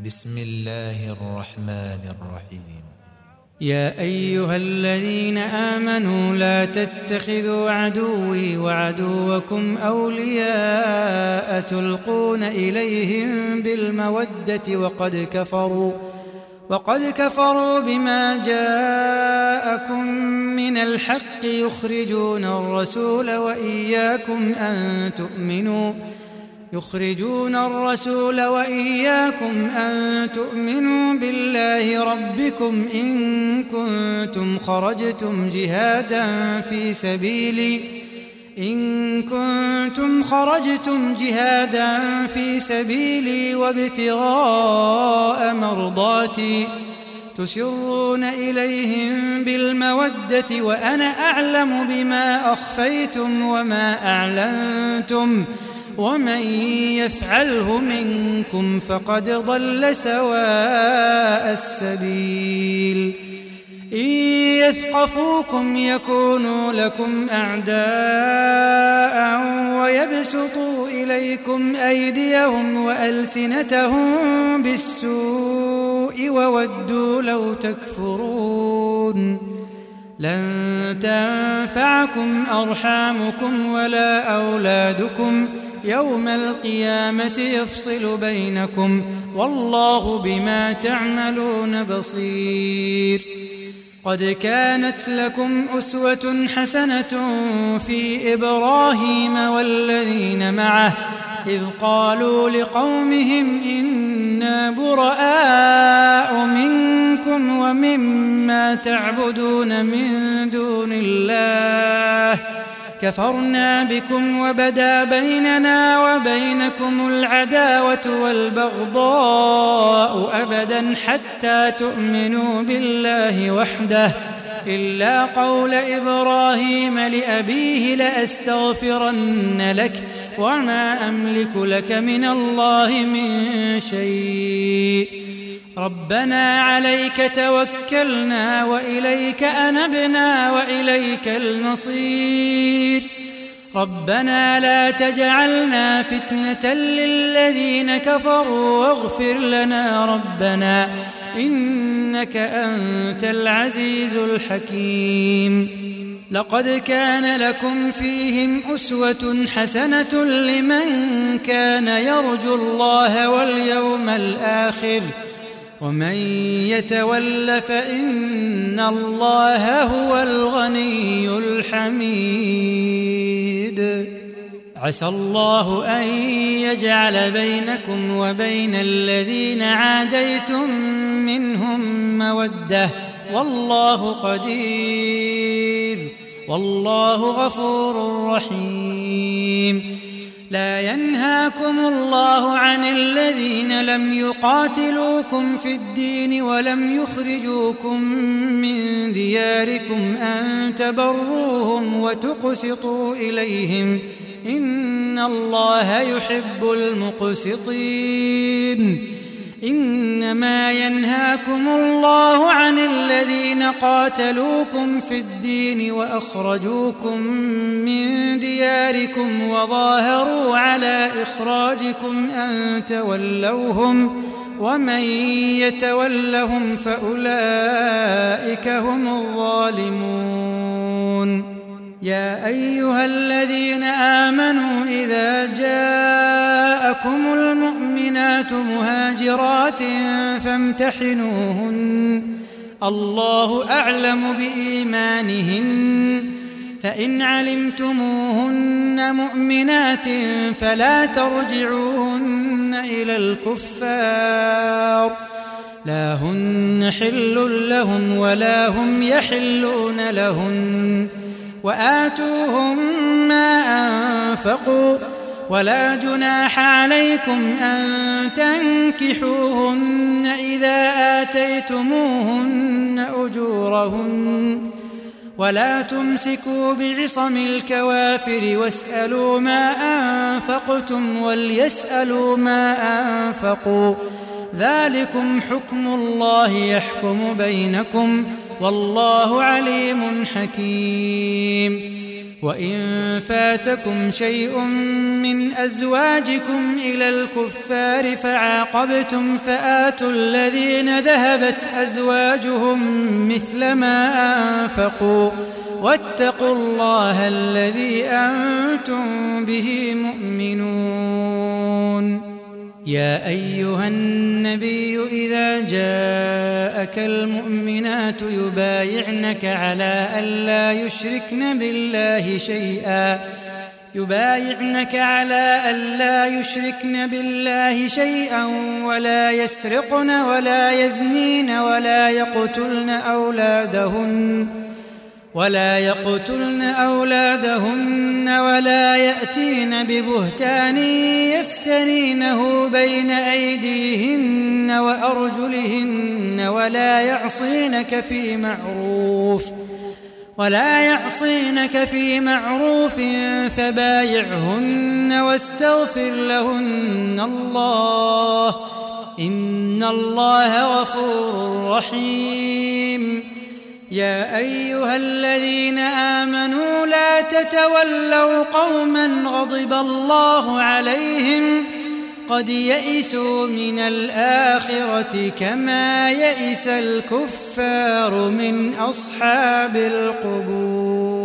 بسم الله الرحمن الرحيم. يا أيها الذين آمنوا لا تتخذوا عدوي وعدوكم أولياء تلقون إليهم بالمودة وقد كفروا بما جاءكم من الحق يخرجون الرسول وإياكم أن تؤمنوا بالله ربكم إن كنتم خرجتم جهادا في سبيلي وابتغاء مرضاتي تسرون إليهم بالمودة وأنا أعلم بما أخفيتم وما أعلنتم ومن يفعله منكم فقد ضل سواء السبيل. إن يثقفوكم يكونوا لكم أعداء ويبسطوا إليكم أيديهم وألسنتهم بالسوء وودوا لو تكفرون. لن تنفعكم أرحامكم ولا أولادكم يوم القيامة يفصل بينكم والله بما تعملون بصير. قد كانت لكم أسوة حسنة في إبراهيم والذين معه إذ قالوا لقومهم إنا براء منكم ومما تعبدون من دون الله كفرنا بكم وبدا بيننا وبينكم العداوة والبغضاء أبدا حتى تؤمنوا بالله وحده إلا قول إبراهيم لأبيه لأستغفرن لك وما أملك لك من الله من شيء ربنا عليك توكلنا وإليك أنبنا وإليك المصير. ربنا لا تجعلنا فتنة للذين كفروا واغفر لنا ربنا إنك أنت العزيز الحكيم. لقد كان لكم فيهم أسوة حسنة لمن كان يرجو الله واليوم الآخر ومن يتول فإن الله هو الغني الحميد. عسى الله أن يجعل بينكم وبين الذين عاديتم منهم مودة والله قدير والله غفور رحيم. لا ينهاكم الله عن الذين لم يقاتلوكم في الدين ولم يخرجوكم من دياركم أن تبروهم وتقسطوا إليهم إن الله يحب المقسطين. إنما ينهاكم الله عن الذين قاتلوكم في الدين وأخرجوكم من دياركم وظاهروا على إخراجكم أن تولوهم ومن يتولهم فأولئك هم الظالمون. يا أيها الذين آمنوا إذا جاءكم المؤمنات مهاجرات فامتحنوهن الله أعلم بإيمانهن فإن علمتموهن مؤمنات فلا ترجعوهن إلى الكفار لا هن حل لهم ولا هم يحلون لهن وآتوهم ما أنفقوا ولا جناح عليكم أن تنكحوهن إذا آتيتموهن أجورهن ولا تمسكوا بعصم الكوافر واسألوا ما أنفقتم وليسألوا ما أنفقوا ذلكم حكم الله يحكم بينكم والله عليم حكيم. وإن فاتكم شيء من أزواجكم إلى الكفار فعاقبتم فآتوا الذين ذهبت أزواجهم مثل ما أنفقوا واتقوا الله الذي أنتم به مؤمنون. يا أيها النبي إذا جاءك المؤمنات يبايعنك على ألا يشركن بالله شيئا ولا يسرقن ولا يزنين ولا يقتلن أولادهن ولا يأتين ببهتان يفترينه بين أيديهن وأرجلهن ولا يعصينك في معروف فبايعهن واستغفر لهن الله إن الله غفور رحيم. يا أيها الذين آمنوا لا تتولوا قوما غضب الله عليهم قد يئسوا من الآخرة كما يئس الكفار من أصحاب القبور.